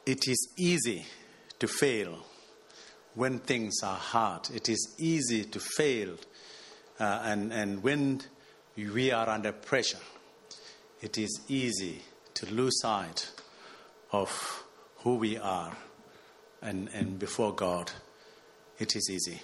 It is easy to fail when things are hard. It is easy to fail and when we are under pressure. It is easy to lose sight of who we are and before God. It is easy.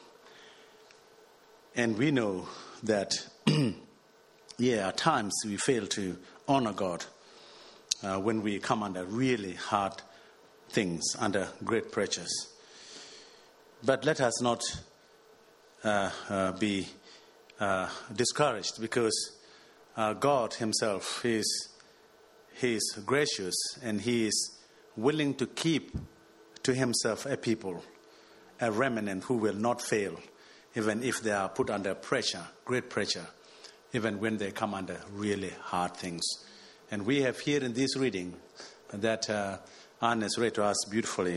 And we know that, at times we fail to honor God when we come under really hard things, under great pressures. But let us not be discouraged, because God himself, He is gracious, and He is willing to keep to himself a people, a remnant who will not fail, even if they are put under pressure, great pressure, even when they come under really hard things. And we have here in this reading that Ernest read to us beautifully,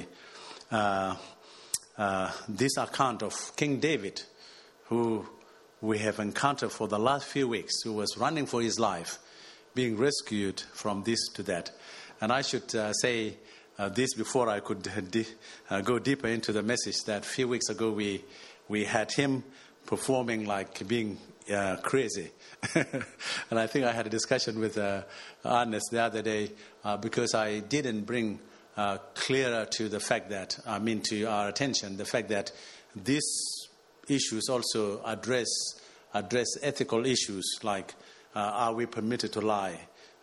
this account of King David, who we have encountered for the last few weeks, who was running for his life, being rescued from this to that. And I should say this before I could go deeper into the message, that a few weeks ago we had him performing like being crazy. And I think I had a discussion with Ernest the other day because I didn't bring clearer to the fact that, to our attention, the fact that these issues also address ethical issues like are we permitted to lie?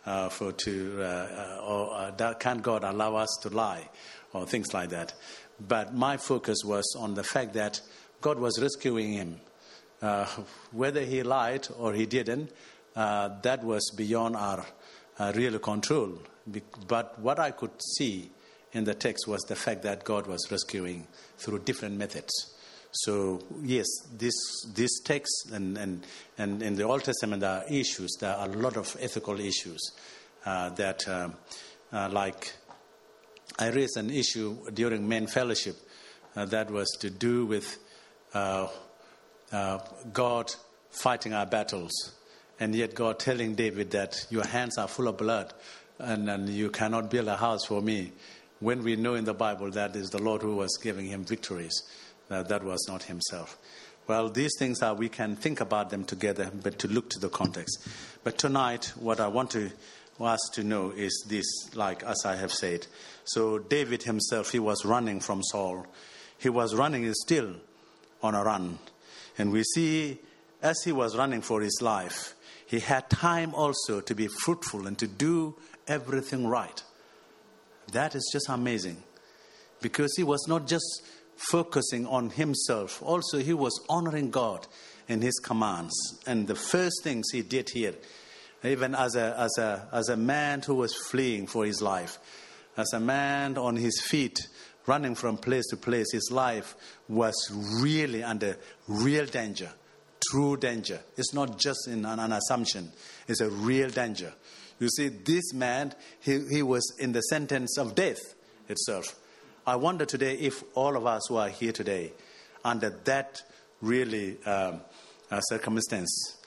Can God allow us to lie? Or things like that. But my focus was on the fact that God was rescuing him. Whether he lied or he didn't, that was beyond our real control. But what I could see in the text was the fact that God was rescuing through different methods. So yes, this text and in the Old Testament there are issues. There are a lot of ethical issues that like I raised an issue during men fellowship that was to do with God fighting our battles, and yet God telling David that your hands are full of blood and you cannot build a house for me, when we know in the Bible that is the Lord who was giving him victories. That was not himself. Well, these things we can think about them together, but to look to the context. But tonight, what I want us to know is this, like as I have said. So David himself, he was running from Saul. He was running still on a run. And we see, as he was running for his life, he had time also to be fruitful and to do everything right. That is just amazing. Because he was not just focusing on himself. Also, he was honoring God in his commands. And the first things he did here, even as a man who was fleeing for his life, as a man on his feet, running from place to place, his life was really under real danger, true danger. It's not just in an assumption. It's a real danger. You see, this man, he was in the sentence of death itself. I wonder today if all of us who are here today, under that really circumstance,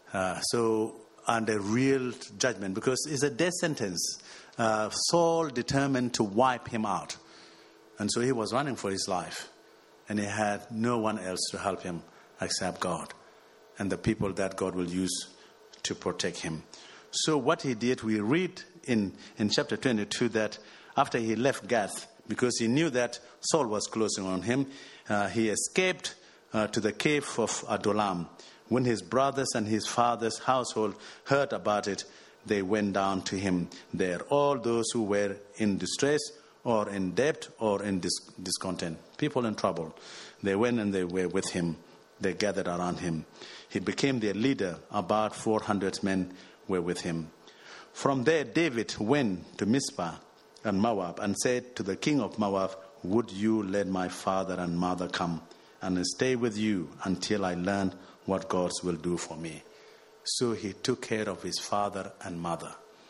so under real judgment, because it's a death sentence, Saul determined to wipe him out. And so he was running for his life. And he had no one else to help him except God and the people that God will use to protect him. So what he did, we read in chapter 22 that after he left Gath, because he knew that Saul was closing on him, he escaped to the cave of Adullam. When his brothers and his father's household heard about it, they went down to him there. All those who were in distress or in debt or in discontent, people in trouble, they went and they were with him. They gathered around him. He became their leader. About 400 men were with him. From there, David went to Mizpah and Moab and said to the king of Moab, would you let my father and mother come and stay with you until I learn what God will do for me? So he took care of his father and mother.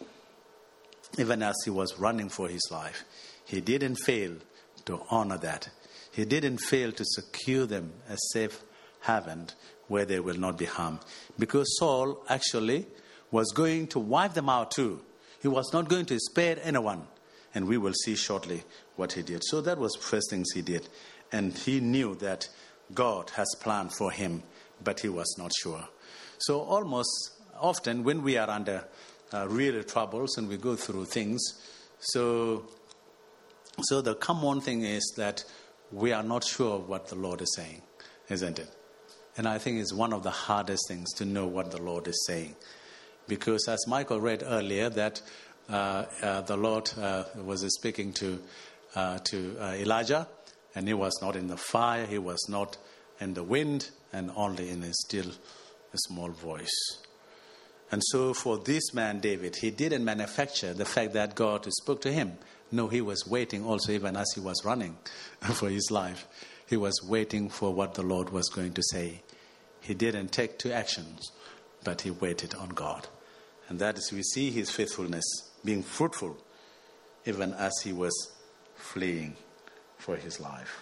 Even as he was running for his life, he didn't fail to honor that. He didn't fail to secure them a safe haven where they will not be harmed. Because Saul actually was going to wipe them out too. He was not going to spare anyone. And we will see shortly what he did. So that was the first things he did. And he knew that God has planned for him, but he was not sure. So almost often when we are under real troubles and we go through things, so the common thing is that we are not sure what the Lord is saying, isn't it? And I think it's one of the hardest things to know what the Lord is saying. Because as Michael read earlier, that the Lord was speaking to Elijah, and he was not in the fire, he was not in the wind, and only in a still, a small voice. And so for this man, David, he didn't manufacture the fact that God spoke to him. No, he was waiting also, even as he was running for his life. He was waiting for what the Lord was going to say. He didn't take two actions, but he waited on God. And that is, we see his faithfulness being fruitful, even as he was fleeing for his life.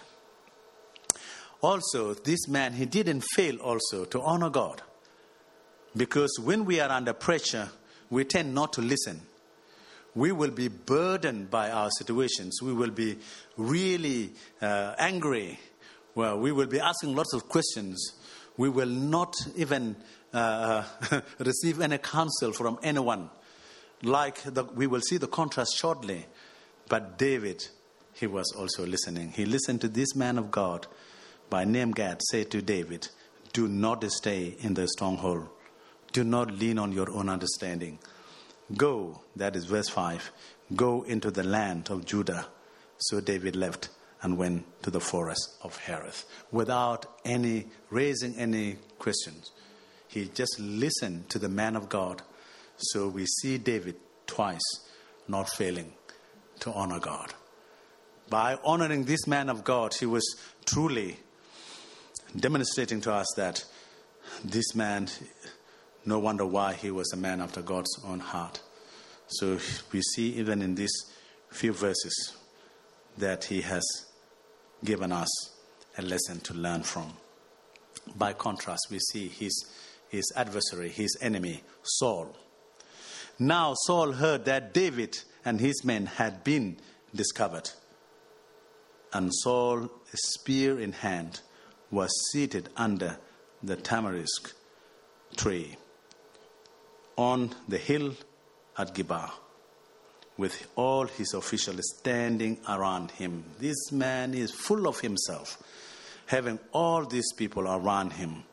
Also, this man, he didn't fail also to honor God. Because when we are under pressure, we tend not to listen. We will be burdened by our situations. We will be really angry. Well, we will be asking lots of questions. We will not even receive any counsel from anyone. We will see the contrast shortly. But David, he was also listening. He listened to this man of God by name Gad say to David, do not stay in the stronghold. Do not lean on your own understanding. Go, that is verse 5, go into the land of Judah. So David left and went to the forest of Hereth without raising any questions. He just listened to the man of God. So we see David twice not failing to honor God. By honoring this man of God, he was truly demonstrating to us that this man, no wonder why he was a man after God's own heart. So we see even in these few verses that he has given us a lesson to learn from. By contrast, we see his adversary, his enemy, Saul. Now Saul heard that David and his men had been discovered. And Saul, a spear in hand, was seated under the tamarisk tree on the hill at Gibeah, with all his officials standing around him. This man is full of himself, having all these people around him.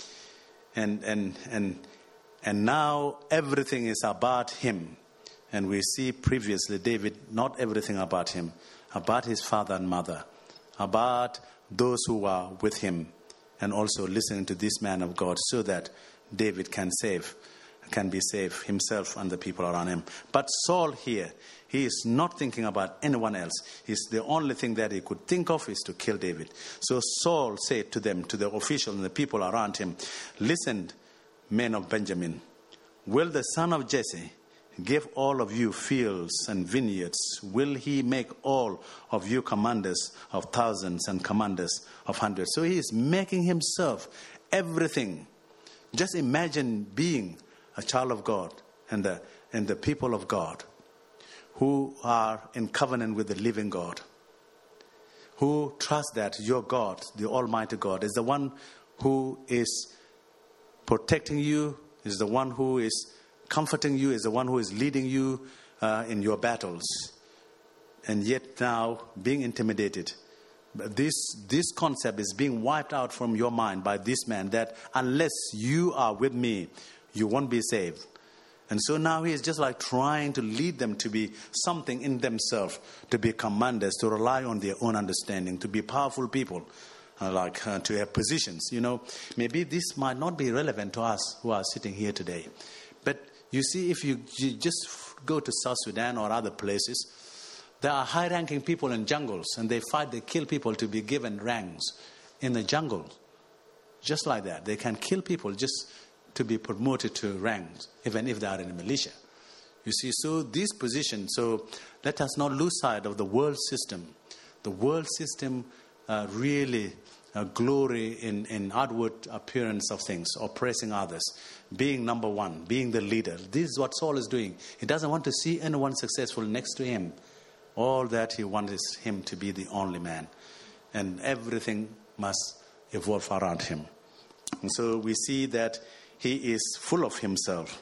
And now everything is about him. And we see previously David, not everything about him, about his father and mother, about those who are with him, and also listening to this man of God so that David can be saved himself and the people around him. But Saul here, he is not thinking about anyone else. The only thing that he could think of is to kill David. So Saul said to them, to the officials and the people around him, listen, men of Benjamin, will the son of Jesse give all of you fields and vineyards? Will he make all of you commanders of thousands and commanders of hundreds? So he is making himself everything. Just imagine being a child of God and the people of God who are in covenant with the living God, who trust that your God, the Almighty God, is the one who is protecting you, is the one who is comforting you, is the one who is leading you in your battles. And yet now being intimidated. This concept is being wiped out from your mind by this man, that unless you are with me, you won't be saved. And so now he is just like trying to lead them to be something in themselves, to be commanders, to rely on their own understanding, to be powerful people, to have positions. Maybe this might not be relevant to us who are sitting here today. But you see, if you just go to South Sudan or other places, there are high-ranking people in jungles, and they kill people to be given ranks in the jungle. Just like that. They can kill people just to be promoted to ranks, even if they are in a militia. You see, so this position, so let us not lose sight of the world system. The world system really glory in outward appearance of things, oppressing others, being number one, being the leader. This is what Saul is doing. He doesn't want to see anyone successful next to him. All that he wants is him to be the only man. And everything must evolve around him. And so we see that he is full of himself.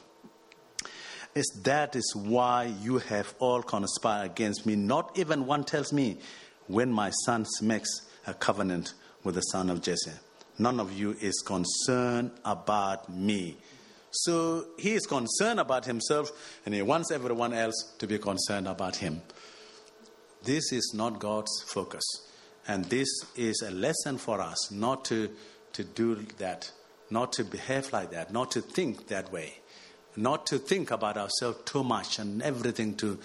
That is why you have all conspired against me. Not even one tells me, when my son makes a covenant with the son of Jesse. None of you is concerned about me. So he is concerned about himself, and he wants everyone else to be concerned about him. This is not God's focus. And this is a lesson for us not to do that, not to behave like that, not to think that way, not to think about ourselves too much and everything to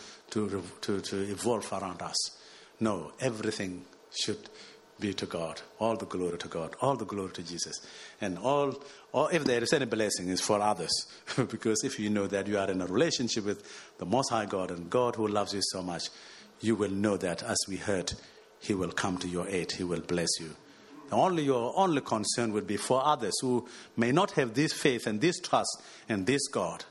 evolve around us. No, everything should be to God. All the glory to God. All the glory to Jesus. And all if there is any blessing, is for others. Because if you know that you are in a relationship with the Most High God and God who loves you so much, you will know that, as we heard, He will come to your aid. He will bless you. Your only concern would be for others who may not have this faith and this trust in this God.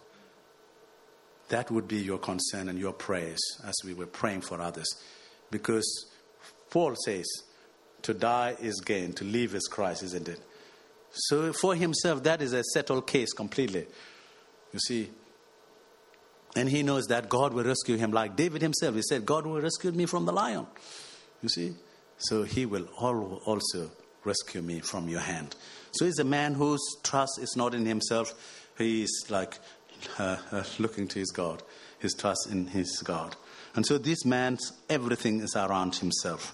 That would be your concern and your prayers as we were praying for others. Because Paul says, to die is gain, to live is Christ, isn't it? So for himself, that is a settled case completely. You see, and he knows that God will rescue him, like David himself. He said, God will rescue me from the lion. You see? So he will also rescue me from your hand. So he's a man whose trust is not in himself. He is like looking to his God. His trust in his God. And so this man's everything is around himself.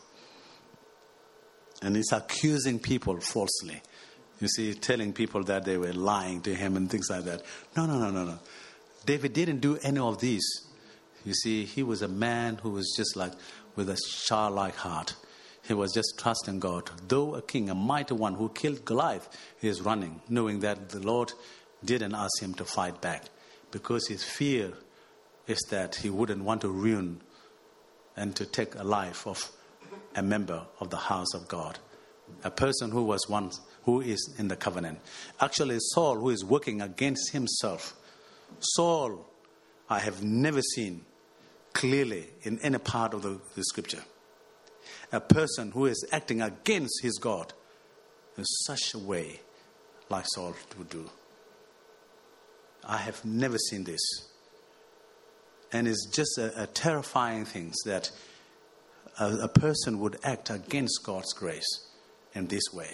And he's accusing people falsely. You see, telling people that they were lying to him and things like that. No. David didn't do any of these. You see, he was a man who was just like with a childlike heart. He was just trusting God. Though a king, a mighty one who killed Goliath, he is running, knowing that the Lord didn't ask him to fight back. Because his fear is that he wouldn't want to ruin and to take a life of a member of the house of God. A person who is in the covenant. Actually, Saul, who is working against himself. Saul, I have never seen clearly in any part of the scripture. A person who is acting against his God in such a way like Saul would do. I have never seen this. And it's just a terrifying thing that a person would act against God's grace in this way.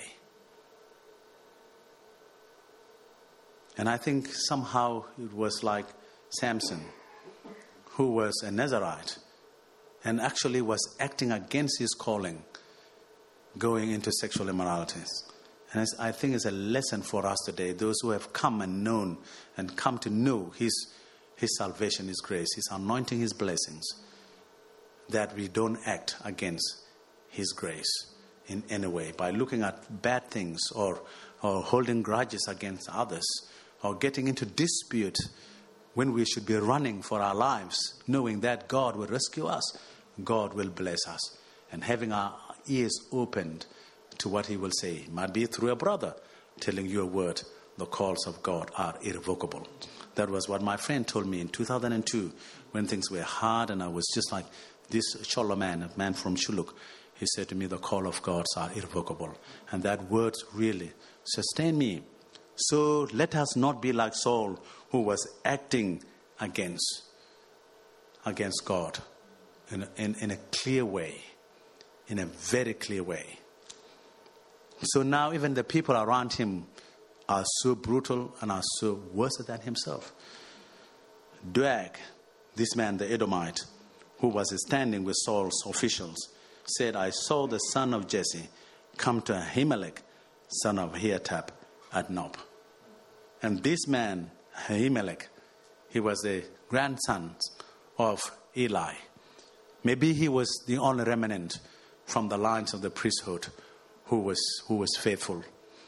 And I think somehow it was like Samson, who was a Nazirite and actually was acting against his calling, going into sexual immoralities. And I think it's a lesson for us today, those who have come and known and come to know his salvation, his grace, his anointing, his blessings, that we don't act against his grace in any way by looking at bad things or holding grudges against others or getting into dispute when we should be running for our lives, knowing that God will rescue us, God will bless us, and having our ears opened to what he will say. It might be through a brother telling you a word. The calls of God are irrevocable. That was what my friend told me in 2002 when things were hard and I was just like this Cholo man, a man from Shuluk. He said to me, the call of God are irrevocable. And that word really sustained me. So let us not be like Saul, who was acting against God in a clear way, in a very clear way. So now even the people around him are so brutal and are so worse than himself. Doeg, this man, the Edomite, who was standing with Saul's officials, said, I saw the son of Jesse come to Ahimelech, son of Ahitub, at Nob. And this man, Ahimelech, he was the grandson of Eli. Maybe he was the only remnant from the lines of the priesthood who was faithful.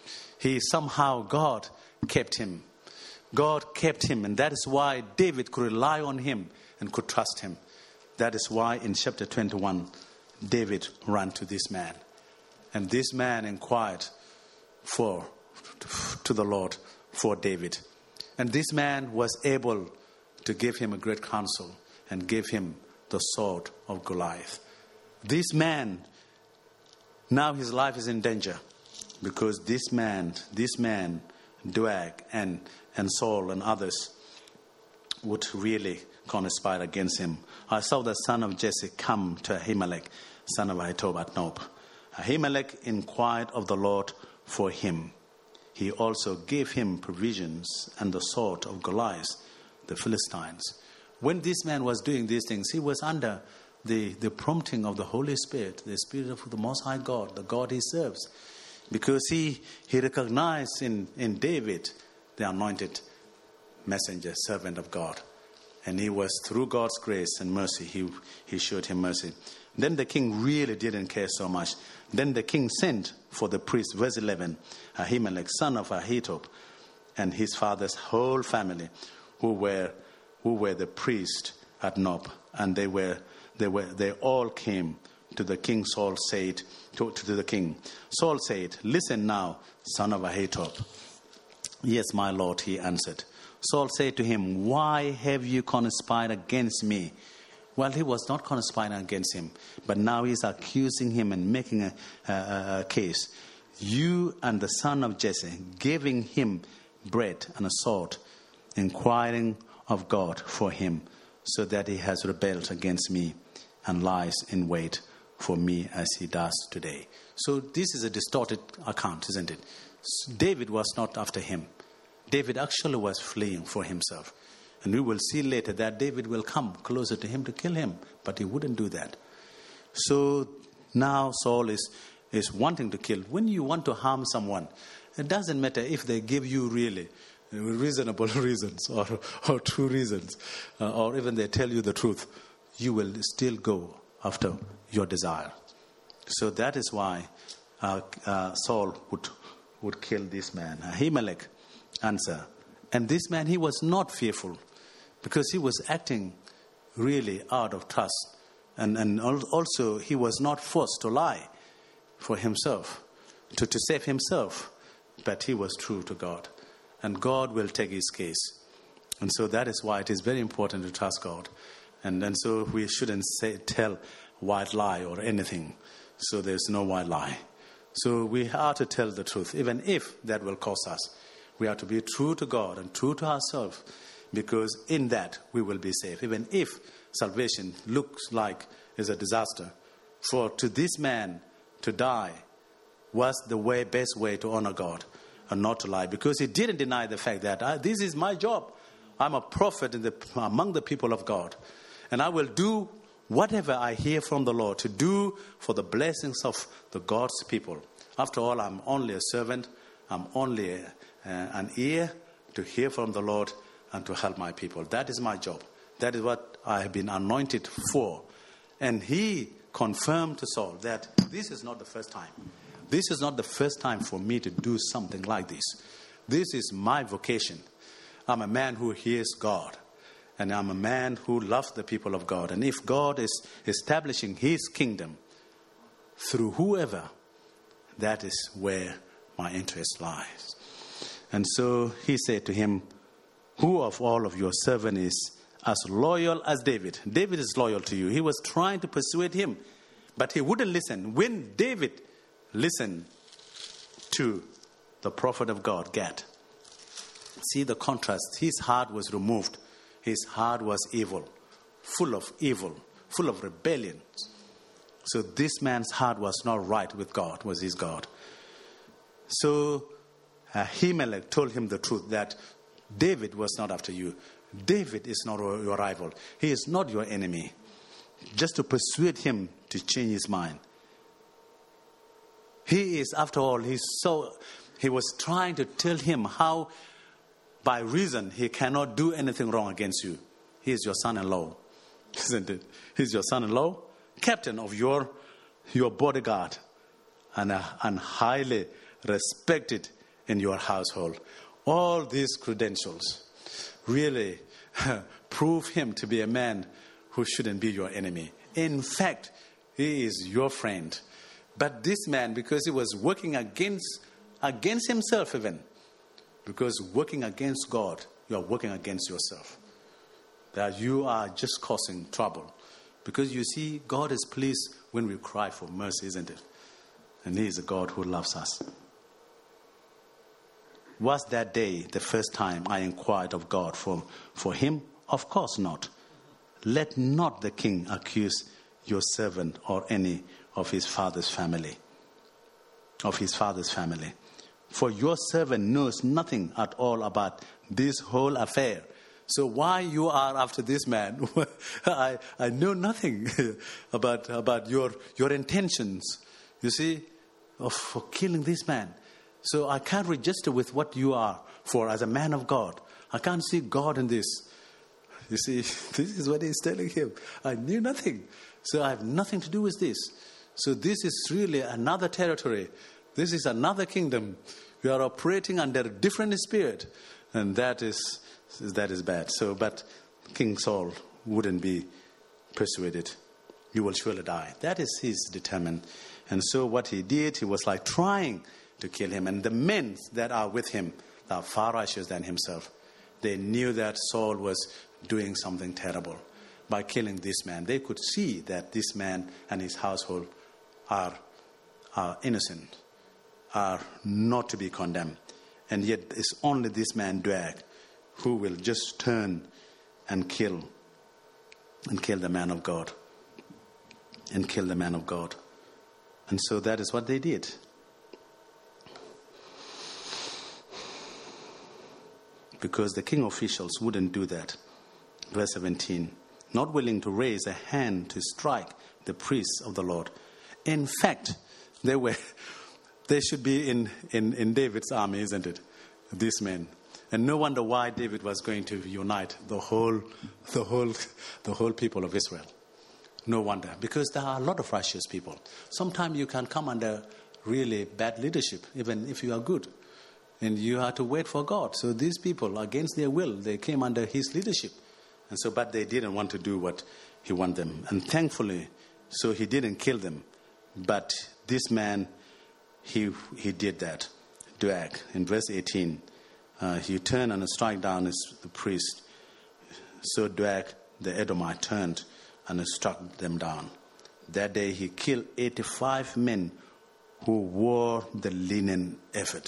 God kept him. God kept him, and that is why David could rely on him and could trust him. That is why in chapter 21, David ran to this man. And this man inquired to the Lord for David. And this man was able to give him a great counsel and give him the sword of Goliath. This man, now his life is in danger because this man, Doeg and Saul and others would really conspire against him. I saw the son of Jesse come to Ahimelech, son of Ahitub at Nob. Ahimelech inquired of the Lord for him. He also gave him provisions and the sword of Goliath, the Philistines. When this man was doing these things, he was under the prompting of the Holy Spirit, the Spirit of the Most High God, the God he serves. Because he recognized in David the anointed messenger, servant of God. And he was, through God's grace and mercy, he showed him mercy. Then the king really didn't care so much. Then the king sent for the priest, verse 11, Ahimelech, son of Ahitub, and his father's whole family, who were the priest at Nob, and they all came to the king. Saul said to the king, Saul said, "Listen now, son of Ahitub." "Yes, my lord," he answered. Saul said to him, "Why have you conspired against me?" Well, he was not conspiring against him, but now he's accusing him and making a case. "You and the son of Jesse, giving him bread and a sword, inquiring of God for him, so that he has rebelled against me and lies in wait for me as he does today." So this is a distorted account, isn't it? David was not after him. David actually was fleeing for himself. And we will see later that David will come closer to him to kill him, but he wouldn't do that. So now Saul is wanting to kill. When you want to harm someone, it doesn't matter if they give you really reasonable reasons or true reasons, or even they tell you the truth, you will still go after your desire. So that is why Saul would kill this man. Ahimelech answered. And this man, he was not fearful, because he was acting really out of trust. And also he was not forced to lie for himself, to save himself. But he was true to God. And God will take his case. And so that is why it is very important to trust God. And so we shouldn't tell white lie or anything. So there's no white lie. So we are to tell the truth, even if that will cost us. We are to be true to God and true to ourselves, because in that we will be safe. Even if salvation looks like is a disaster, for to this man to die was the best way to honor God and not to lie, because he didn't deny the fact that this is my job. I'm a prophet among the people of God, and I will do whatever I hear from the Lord to do for the blessings of the God's people. After all, I'm only a servant. I'm only an ear to hear from the Lord and to help my people. That is my job. That is what I have been anointed for. And he confirmed to Saul that this is not the first time. This is not the first time for me to do something like this. This is my vocation. I'm a man who hears God. And I'm a man who loves the people of God. And if God is establishing his kingdom through whoever, that is where my interest lies. And so he said to him, "Who of all of your servants is as loyal as David?" David is loyal to you. He was trying to persuade him, but he wouldn't listen. When David listened to the prophet of God, Gad, see the contrast. His heart was removed. His heart was evil, full of rebellion. So this man's heart was not right with God, was his God. So Ahimelech told him the truth, that David was not after you. David is not your rival. He is not your enemy. Just to persuade him to change his mind. He is, after all, he was trying to tell him how, by reason, he cannot do anything wrong against you. He is your son-in-law, isn't it? He's your son-in-law, captain of your bodyguard, and highly respected in your household. All these credentials really prove him to be a man who shouldn't be your enemy. In fact, he is your friend. But this man, because he was working against himself even, because working against God, you are working against yourself. That you are just causing trouble. Because you see, God is pleased when we cry for mercy, isn't it? And He is a God who loves us. Was that day the first time I inquired of God for him? Of course not. Let not the king accuse your servant or any of his father's family. For your servant knows nothing at all about this whole affair. So why you are after this man? I know nothing about your intentions, you see, for killing this man. So I can't register with what you are for as a man of God. I can't see God in this. You see, this is what he's telling him. I knew nothing. So I have nothing to do with this. So this is really another territory. This is another kingdom. We are operating under a different spirit. And that is bad. So, but King Saul wouldn't be persuaded. You will surely die. That is his determined. And so what he did, he was like trying to kill him. And the men that are with him are far righteous than himself. They knew that Saul was doing something terrible by killing this man. They could see that this man and his household are innocent, are not to be condemned. And yet it's only this man, Doeg, who will just turn and kill the man of God. And kill the man of God. And so that is what they did. Because the king officials wouldn't do that. Verse 17. Not willing to raise a hand to strike the priests of the Lord. In fact, they should be in David's army, isn't it? These men. And no wonder why David was going to unite the whole people of Israel. No wonder. Because there are a lot of righteous people. Sometimes you can come under really bad leadership, even if you are good. And you have to wait for God. So these people, against their will, they came under his leadership. And so, but they didn't want to do what he wanted them. And thankfully, so he didn't kill them. But this man, he did that. Doeg, in verse 18, he turned and struck down the priest. So Doeg, the Edomite, turned and struck them down. That day he killed 85 men who wore the linen ephod.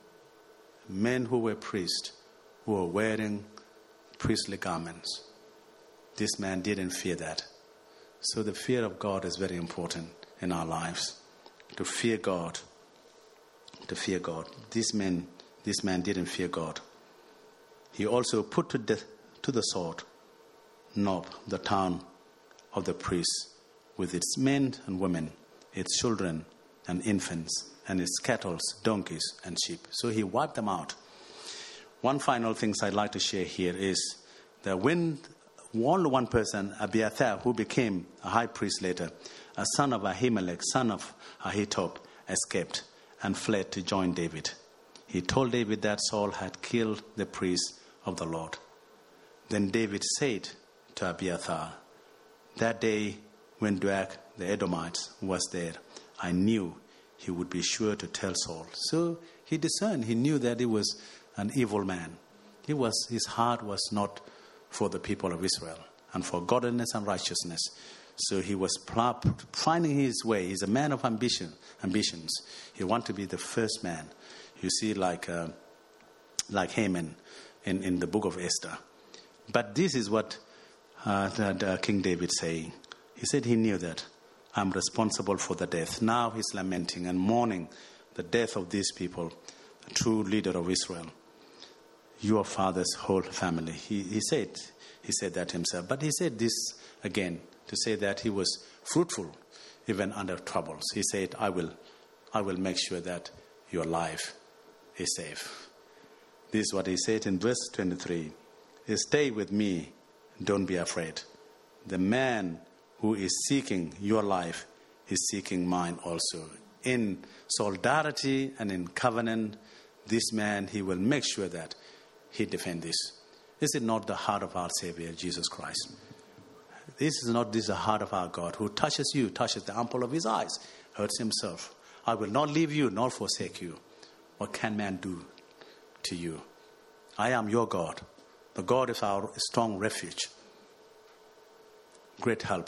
Men who were priests, who were wearing priestly garments. This man didn't fear that. So the fear of God is very important in our lives. To fear God. To fear God. This man didn't fear God. He also put to death to the sword Nob, the town of the priests, with its men and women, its children and infants, and its cattle, donkeys, and sheep. So he wiped them out. One final thing I'd like to share here is that when only one person, Abiathar, who became a high priest later, a son of Ahimelech, son of Ahitub, escaped and fled to join David. He told David that Saul had killed the priest of the Lord. Then David said to Abiathar, that day when Doeg the Edomite was there, I knew he would be sure to tell Saul. So he discerned. He knew that he was an evil man. His heart was not for the people of Israel and for godliness and righteousness. So he was finding his way. He's a man of ambitions. He wanted to be the first man. You see, like Haman in the book of Esther. But this is what King David saying. He said he knew that I'm responsible for the death. Now he's lamenting and mourning the death of these people, a true leader of Israel. Your father's whole family. He said that himself. But he said this again to say that he was fruitful even under troubles. He said, I will make sure that your life is safe. This is what he said in verse 23. Stay with me, don't be afraid. The man who is seeking your life is seeking mine also. In solidarity and in covenant, this man, he will make sure that he defends this. Is it not the heart of our Savior, Jesus Christ? This is the heart of our God, who touches you, touches the apple of his eyes, hurts himself. I will not leave you nor forsake you. What can man do to you? I am your God. The God is our strong refuge, great help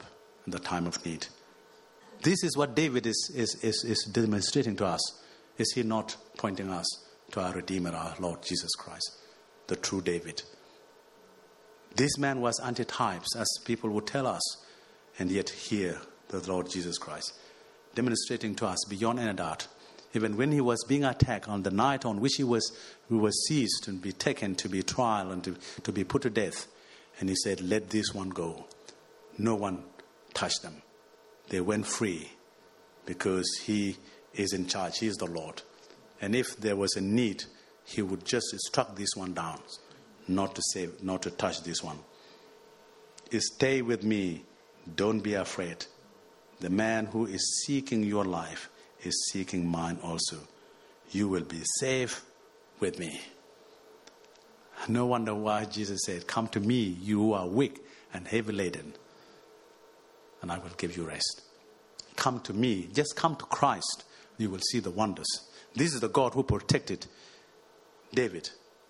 in the time of need. This is what David is demonstrating to us. Is he not pointing us to our Redeemer, our Lord Jesus Christ, the true David? This man was antitypes, as people would tell us, and yet here, the Lord Jesus Christ, demonstrating to us beyond any doubt, even when he was being attacked on the night on which he was seized and be taken to be trial and to be put to death, and he said, let this one go. No one touched them. They went free because he is in charge. He is the Lord. And if there was a need, he would just struck this one down, not to save, not to touch this one. Stay with me. Don't be afraid. The man who is seeking your life is seeking mine also. You will be safe with me. No wonder why Jesus said, come to me, you who are weak and heavy laden, and I will give you rest. Come to me. Just come to Christ. You will see the wonders. This is the God who protected David.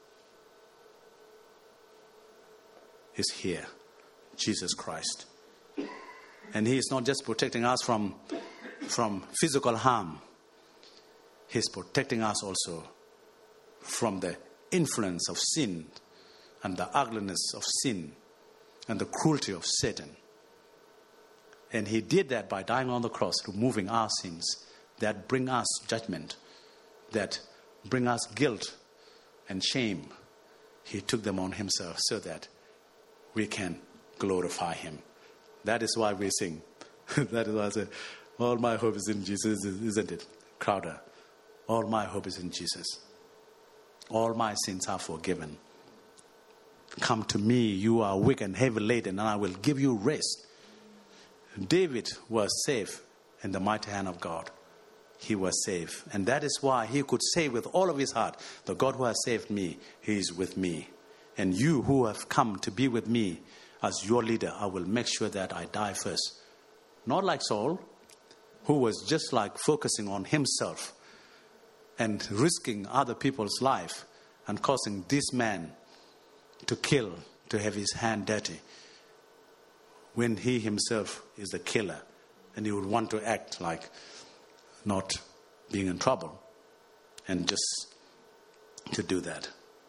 Is here. Jesus Christ. And he is not just protecting us from physical harm. He is protecting us also from the influence of sin and the ugliness of sin and the cruelty of Satan. And he did that by dying on the cross, removing our sins that bring us judgment, that bring us guilt and shame. He took them on himself so that we can glorify him. That is why we sing. That is why I say, all my hope is in Jesus, isn't it? Crowder. All my hope is in Jesus. All my sins are forgiven. Come to me, you are weak and heavy laden, and I will give you rest. David was safe in the mighty hand of God. He was safe. And that is why he could say with all of his heart, the God who has saved me, he is with me. And you who have come to be with me as your leader, I will make sure that I die first. Not like Saul, who was just like focusing on himself and risking other people's life and causing this man to kill, to have his hand dirty, when he himself is the killer, and he would want to act like not being in trouble and just to do that.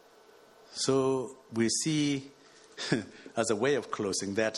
So we see as a way of closing that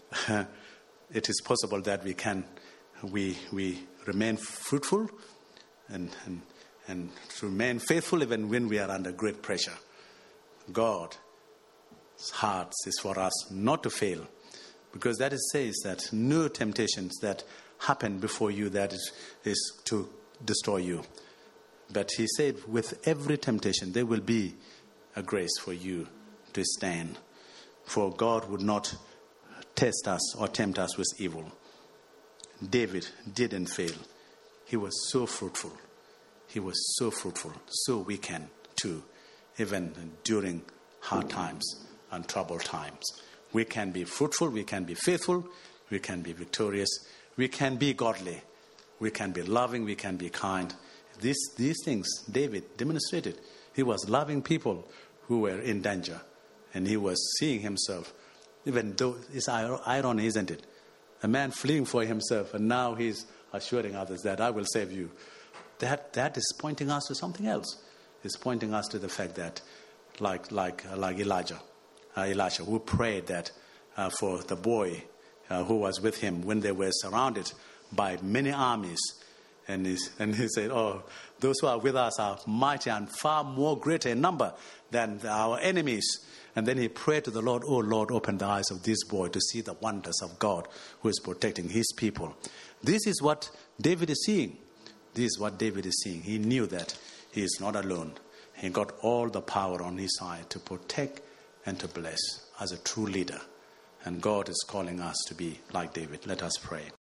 it is possible that we remain fruitful and remain faithful even when we are under great pressure. God's heart is for us not to fail, because that says that no temptations that happen before you that is to destroy you. But he said with every temptation there will be a grace for you to stand. For God would not test us or tempt us with evil. David didn't fail. He was so fruitful. He was so fruitful. So we can too, even during hard times and troubled times. We can be fruitful, we can be faithful, we can be victorious, we can be godly, we can be loving, we can be kind. These things David demonstrated. He was loving people who were in danger, and he was seeing himself, even though it's irony, isn't it? A man fleeing for himself, and now he's assuring others that I will save you. That is pointing us to something else. It's pointing us to the fact that, like Elijah, who prayed that for the boy who was with him when they were surrounded by many armies. And he said, oh, those who are with us are mighty and far more greater in number than our enemies. And then he prayed to the Lord, oh Lord, open the eyes of this boy to see the wonders of God who is protecting his people. This is what David is seeing. This is what David is seeing. He knew that he is not alone. He got all the power on his side to protect and to bless as a true leader. And God is calling us to be like David. Let us pray.